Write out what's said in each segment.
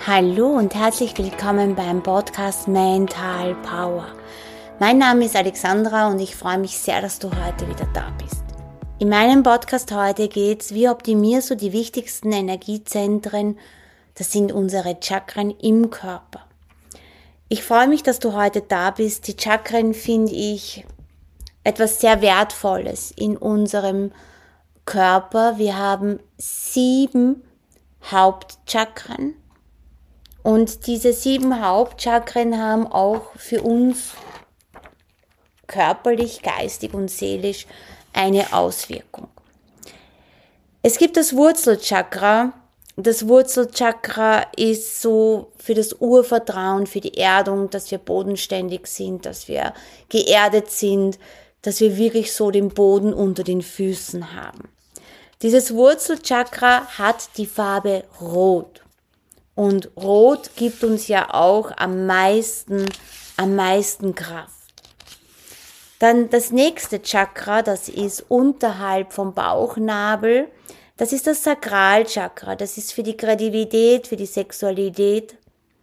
Hallo und herzlich willkommen beim Podcast Mental Power. Mein Name ist Alexandra und ich freue mich sehr, dass du heute wieder da bist. In meinem Podcast heute geht's, wie optimierst du die wichtigsten Energiezentren, das sind unsere Chakren im Körper. Ich freue mich, dass du heute da bist. Die Chakren finde ich etwas sehr Wertvolles in unserem Körper. Wir haben 7 Hauptchakren. Und diese 7 Hauptchakren haben auch für uns körperlich, geistig und seelisch eine Auswirkung. Es gibt das Wurzelchakra. Das Wurzelchakra ist so für das Urvertrauen, für die Erdung, dass wir bodenständig sind, dass wir geerdet sind, dass wir wirklich so den Boden unter den Füßen haben. Dieses Wurzelchakra hat die Farbe Rot. Und Rot gibt uns ja auch am meisten Kraft. Dann das nächste Chakra, das ist unterhalb vom Bauchnabel, das ist das Sakralchakra. Das ist für die Kreativität, für die Sexualität.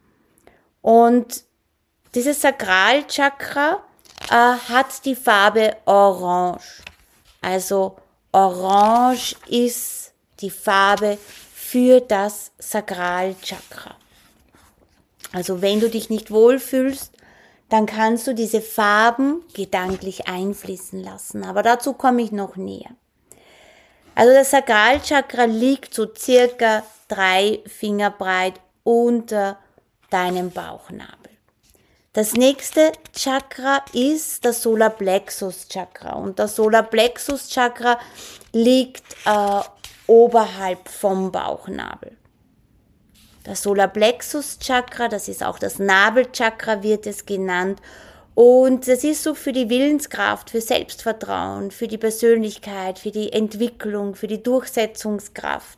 Und dieses Sakralchakra hat die Farbe Orange. Also Orange ist die Farbe für das Sakralchakra. Also wenn du dich nicht wohlfühlst, dann kannst du diese Farben gedanklich einfließen lassen. Aber dazu komme ich noch näher. Also das Sakralchakra liegt so circa 3 Finger breit unter deinem Bauchnabel. Das nächste Chakra ist das Solarplexus Chakra. Und das Solarplexus Chakra liegt oberhalb vom Bauchnabel. Das Solarplexus Chakra, das ist auch das Nabelchakra, wird es genannt. Und das ist so für die Willenskraft, für Selbstvertrauen, für die Persönlichkeit, für die Entwicklung, für die Durchsetzungskraft.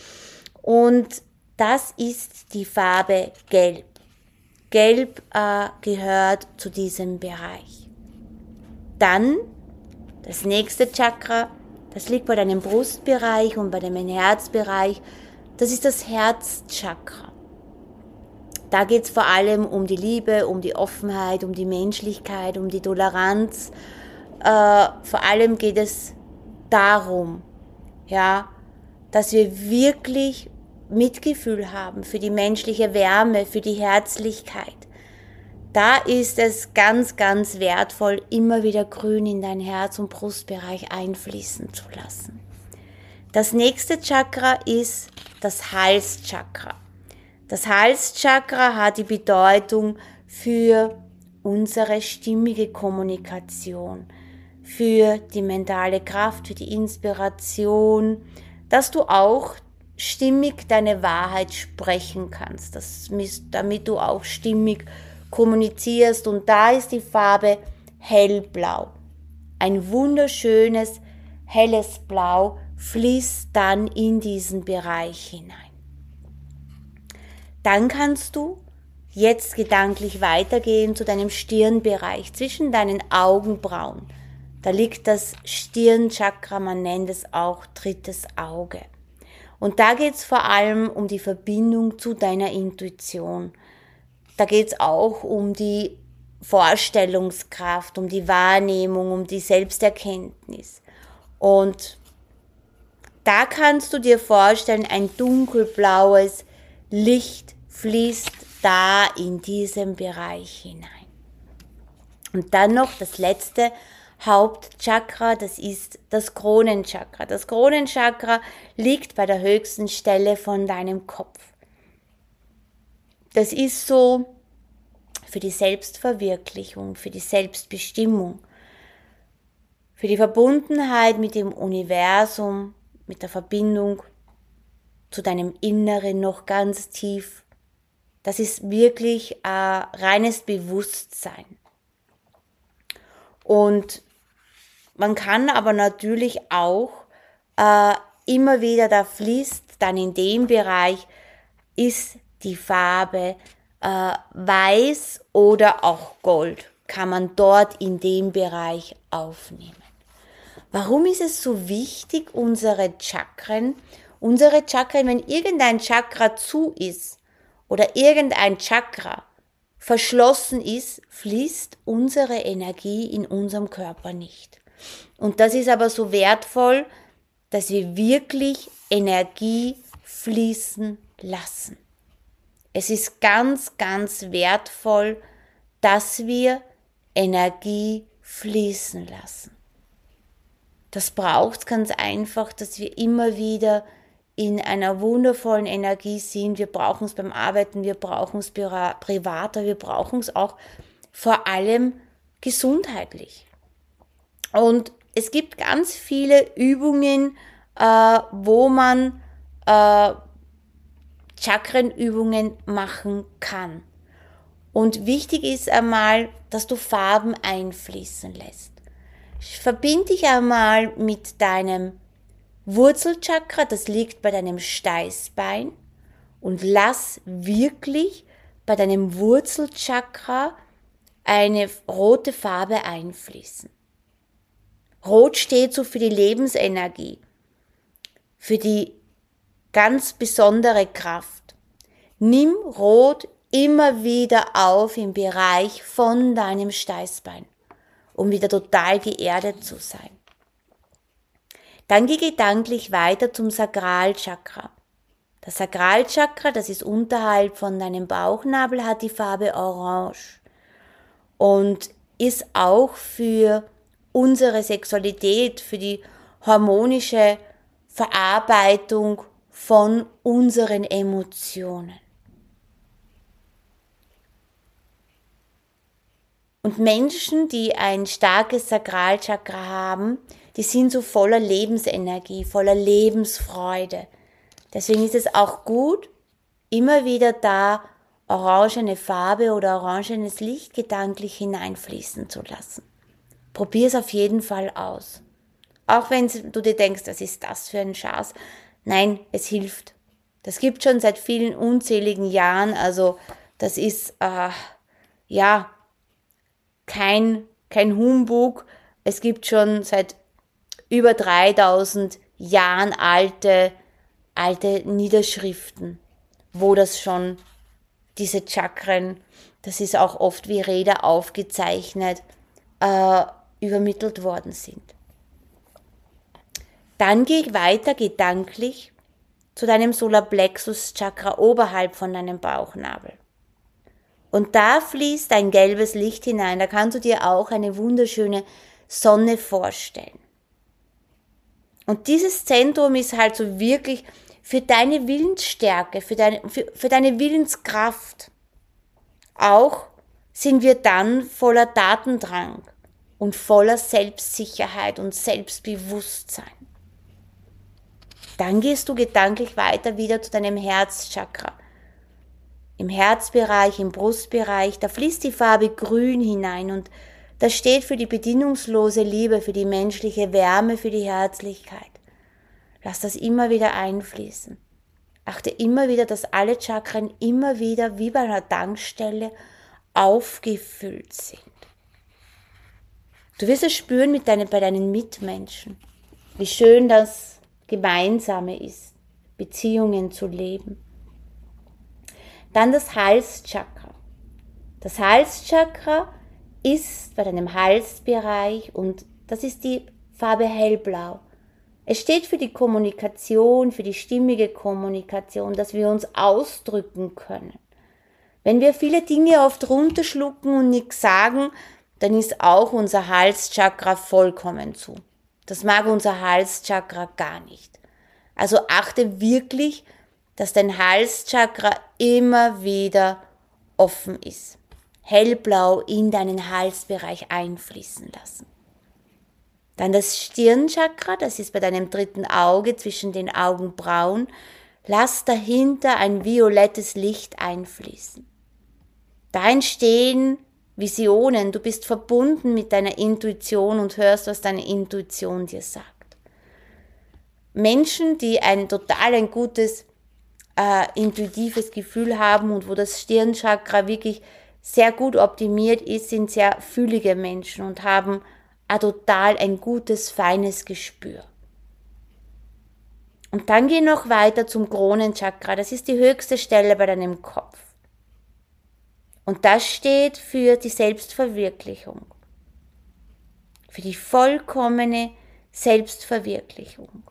Und das ist die Farbe Gelb. Gelb gehört zu diesem Bereich. Dann das nächste Chakra, das liegt bei deinem Brustbereich und bei deinem Herzbereich. Das ist das Herzchakra. Da geht es vor allem um die Liebe, um die Offenheit, um die Menschlichkeit, um die Toleranz. Vor allem geht es darum, ja, dass wir wirklich Mitgefühl haben für die menschliche Wärme, für die Herzlichkeit. Da ist es ganz, ganz wertvoll, immer wieder Grün in dein Herz- und Brustbereich einfließen zu lassen. Das nächste Chakra ist das Halschakra. Das Halschakra hat die Bedeutung für unsere stimmige Kommunikation, für die mentale Kraft, für die Inspiration, dass du auch stimmig deine Wahrheit sprechen kannst, damit du auch stimmig kommunizierst. Und da ist die Farbe hellblau. Ein wunderschönes, helles Blau fließt dann in diesen Bereich hinein. Dann kannst du jetzt gedanklich weitergehen zu deinem Stirnbereich, zwischen deinen Augenbrauen. Da liegt das Stirnchakra, man nennt es auch drittes Auge. Und da geht es vor allem um die Verbindung zu deiner Intuition. Da geht es auch um die Vorstellungskraft, um die Wahrnehmung, um die Selbsterkenntnis. Und da kannst du dir vorstellen, ein dunkelblaues Licht fließt da in diesem Bereich hinein. Und dann noch das letzte Hauptchakra, das ist das Kronenchakra. Das Kronenchakra liegt bei der höchsten Stelle von deinem Kopf. Das ist so für die Selbstverwirklichung, für die Selbstbestimmung, für die Verbundenheit mit dem Universum, mit der Verbindung zu deinem Inneren noch ganz tief. Das ist wirklich reines Bewusstsein. Und man kann aber natürlich auch immer wieder, da fließt dann in dem Bereich, ist die Farbe weiß oder auch Gold, kann man dort in dem Bereich aufnehmen. Warum ist es so wichtig, unsere Chakren, wenn irgendein Chakra zu ist oder irgendein Chakra verschlossen ist, fließt unsere Energie in unserem Körper nicht. Und das ist aber so wertvoll, dass wir wirklich Energie fließen lassen. Es ist ganz, ganz wertvoll, dass wir Energie fließen lassen. Das braucht ganz einfach, dass wir immer wieder in einer wundervollen Energie sind. Wir brauchen es beim Arbeiten, wir brauchen es privater, wir brauchen es auch vor allem gesundheitlich. Und es gibt ganz viele Übungen, wo man Chakrenübungen machen kann. Und wichtig ist einmal, dass du Farben einfließen lässt. Verbinde dich einmal mit deinem Wurzelchakra, das liegt bei deinem Steißbein, und lass wirklich bei deinem Wurzelchakra eine rote Farbe einfließen. Rot steht so für die Lebensenergie, für die ganz besondere Kraft. Nimm Rot immer wieder auf im Bereich von deinem Steißbein, um wieder total geerdet zu sein. Dann geh gedanklich weiter zum Sakralchakra. Das Sakralchakra, das ist unterhalb von deinem Bauchnabel, hat die Farbe Orange und ist auch für unsere Sexualität, für die harmonische Verarbeitung von unseren Emotionen. Und Menschen, die ein starkes Sakralchakra haben, die sind so voller Lebensenergie, voller Lebensfreude. Deswegen ist es auch gut, immer wieder da orangene Farbe oder orangenes Licht gedanklich hineinfließen zu lassen. Probier es auf jeden Fall aus. Auch wenn du dir denkst, was ist das für ein Schatz? Nein, es hilft. Das gibt schon seit vielen unzähligen Jahren, also das ist kein Humbug. Es gibt schon seit über 3000 Jahren alte Niederschriften, wo das schon, diese Chakren, das ist auch oft wie Räder aufgezeichnet, übermittelt worden sind. Dann geh weiter gedanklich zu deinem Solarplexus Chakra oberhalb von deinem Bauchnabel. Und da fließt ein gelbes Licht hinein, da kannst du dir auch eine wunderschöne Sonne vorstellen. Und dieses Zentrum ist halt so wirklich für deine Willensstärke, für deine Willenskraft. Auch sind wir dann voller Tatendrang und voller Selbstsicherheit und Selbstbewusstsein. Dann gehst du gedanklich weiter wieder zu deinem Herzchakra. Im Herzbereich, im Brustbereich, da fließt die Farbe Grün hinein und das steht für die bedingungslose Liebe, für die menschliche Wärme, für die Herzlichkeit. Lass das immer wieder einfließen. Achte immer wieder, dass alle Chakren immer wieder wie bei einer Tankstelle aufgefüllt sind. Du wirst es spüren bei deinen Mitmenschen, wie schön das Gemeinsame ist, Beziehungen zu leben. Dann das Halschakra. Das Halschakra ist bei deinem Halsbereich und das ist die Farbe hellblau. Es steht für die Kommunikation, für die stimmige Kommunikation, dass wir uns ausdrücken können. Wenn wir viele Dinge oft runterschlucken und nichts sagen, dann ist auch unser Halschakra vollkommen zu. Das mag unser Halschakra gar nicht. Also achte wirklich, dass dein Halschakra immer wieder offen ist. Hellblau in deinen Halsbereich einfließen lassen. Dann das Stirnchakra, das ist bei deinem dritten Auge zwischen den Augenbrauen. Lass dahinter ein violettes Licht einfließen. Da entstehen Visionen, du bist verbunden mit deiner Intuition und hörst, was deine Intuition dir sagt. Menschen, die ein gutes intuitives Gefühl haben und wo das Stirnchakra wirklich sehr gut optimiert ist, sind sehr fühlige Menschen und haben ein gutes, feines Gespür. Und dann geh noch weiter zum Kronenchakra. Das ist die höchste Stelle bei deinem Kopf. Und das steht für die Selbstverwirklichung. Für die vollkommene Selbstverwirklichung.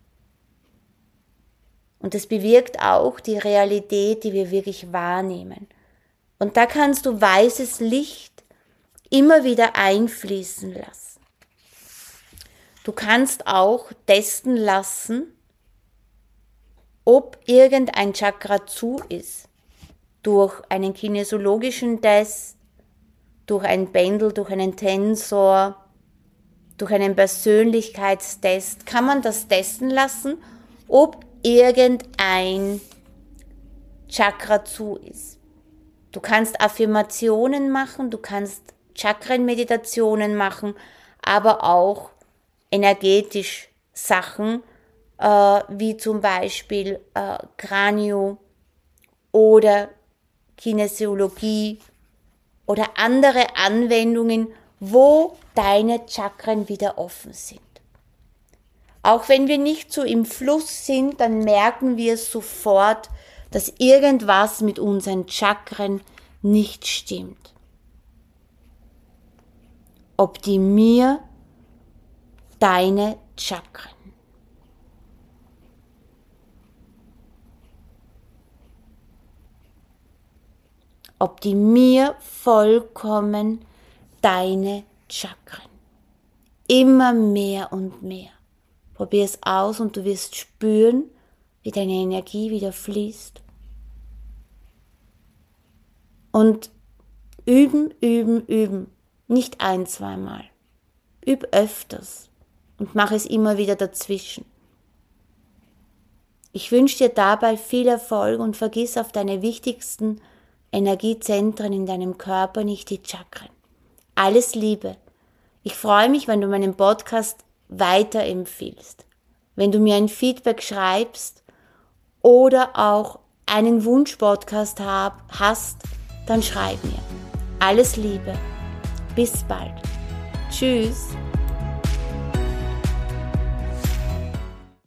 Und das bewirkt auch die Realität, die wir wirklich wahrnehmen. Und da kannst du weißes Licht immer wieder einfließen lassen. Du kannst auch testen lassen, ob irgendein Chakra zu ist. Durch einen kinesiologischen Test, durch ein Pendel, durch einen Tensor, durch einen Persönlichkeitstest kann man das testen lassen, ob irgendein Chakra zu ist. Du kannst Affirmationen machen, du kannst Chakrenmeditationen machen, aber auch energetisch Sachen, wie zum Beispiel Kranio oder Kinesiologie oder andere Anwendungen, wo deine Chakren wieder offen sind. Auch wenn wir nicht so im Fluss sind, dann merken wir sofort, dass irgendwas mit unseren Chakren nicht stimmt. Optimier deine Chakren. Optimier vollkommen deine Chakren. Immer mehr und mehr. Probier es aus und du wirst spüren, wie deine Energie wieder fließt. Und üben, üben, üben. Nicht ein-, zweimal. Üb öfters und mach es immer wieder dazwischen. Ich wünsche dir dabei viel Erfolg und vergiss auf deine wichtigsten Energiezentren in deinem Körper nicht die Chakren. Alles Liebe. Ich freue mich, wenn du meinen Podcast weiterempfiehlst, wenn du mir ein Feedback schreibst oder auch einen Wunsch-Podcast hast, dann schreib mir. Alles Liebe. Bis bald. Tschüss.